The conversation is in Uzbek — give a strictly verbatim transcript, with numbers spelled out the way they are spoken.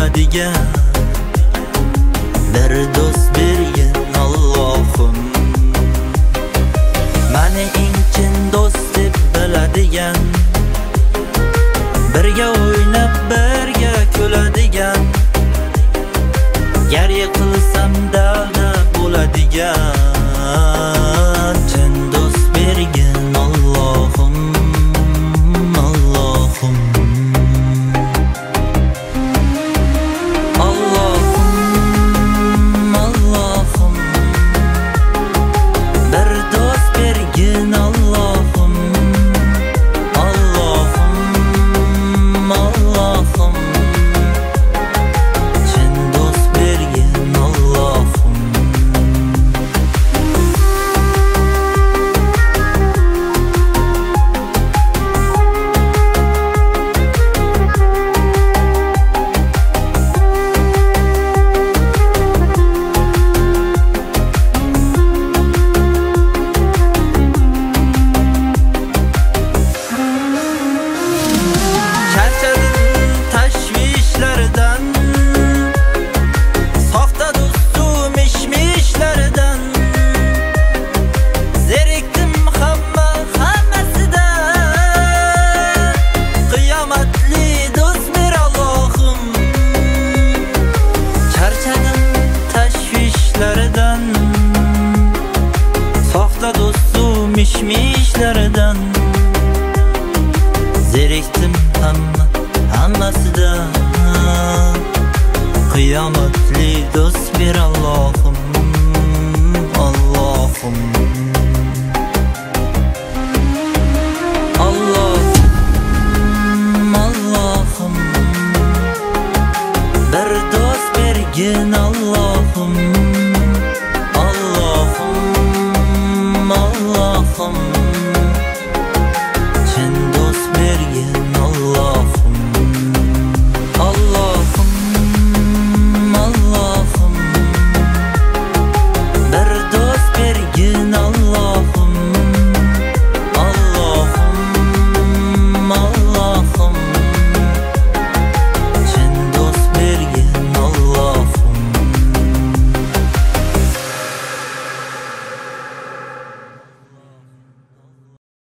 bo'ladigan bir do'st bergin Allohim. Meni eng chin do'st deb biladigan, birga o'ynab birga kuladigan, gar yiqilsam dalda bo'ladigan chin do'st bergin Allohim, Allohim. Allohim, Allohim, bir do'st bergin Allohim, Allohim, Allohim, chin do'st bergin Allohim. Soxta do'stu mishmishlaridan zerikdim hamma hammasidan. Qiyomatli do'st ber Allohim, Allohim.